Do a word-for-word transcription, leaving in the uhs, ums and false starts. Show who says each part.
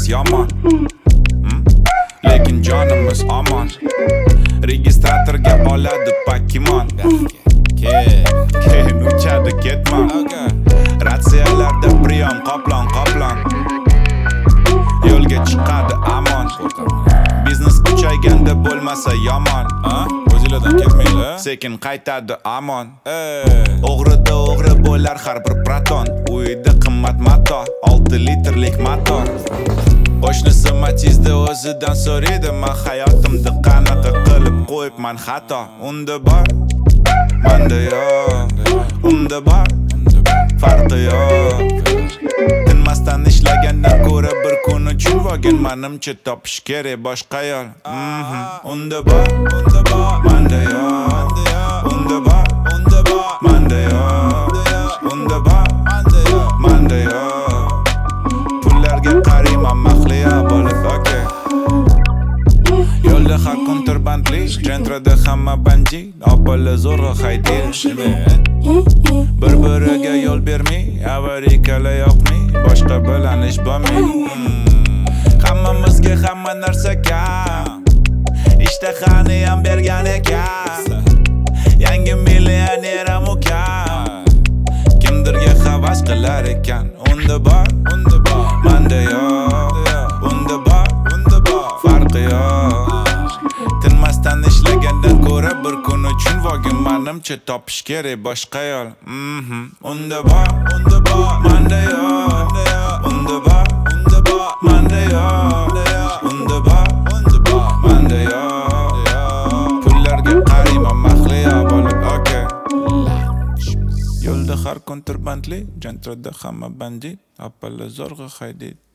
Speaker 1: yomon, lekin jonimiz omon. Registratorga oladi Pokemon, keyin uchadi ketmon. Ratsiyalarda priyon qoplon qoplon, yo'lga chiqadi amon. Biznes kuchayganda bo'lmasa yomon, o'zilardan ketmaylar, sekin qaytadi amon. O'g'rida o'g'ri bo'lar har bir proton, uyda qimmat mato, olti litrlik motor. Qo'shnisi Matizda o'zidan so'raydi, men hayotimda qanaqa qilib qo'yibman xato. Unda bor, menda yo'q, unda bor, farqi yo'q. Tinmasdan ishlagandan ko'ra bir kun uchun vagon menimcha topish kerak boshqa yo'l. Unda bor, unda bor, menda yo'q, unda bor, unda bor, menda yo'q, unda bor, menda yo'q, menda yo'q. Pullarga qarayman mahliyo bo'lib, okey. Yo'lda har kun tirbandli, Gentrada hamma bandit, opala zo'rg'a haydaydi. Bir-biriga yo'l bermay, avarikalar yoqmay, boshqa bilan ish bo'lmay. Hammamizga hamma narsa kam, ishtahani ham bergan ekan. Yangi millioner ham ukam, kimdirga havas qilar ekan. Unda bor, unda bor, menda yo'q, unda bor, unda bor, farqi yo'q. Tinmasdan ishlagandan ko'ra bir kun uchun vagon menimcha topish kerak boshqa yo'l. Unda bor, unda bor, menda yo'q, unda bor, unda bor, menda yo'q, unda bor, unda bor, menda yo'q. Pullarga qarayman mahliyo bo'lib, okey. Yo'lda har kun tirbandli, Gentrada hamma bandit, opala zo'rg'a haydaydi.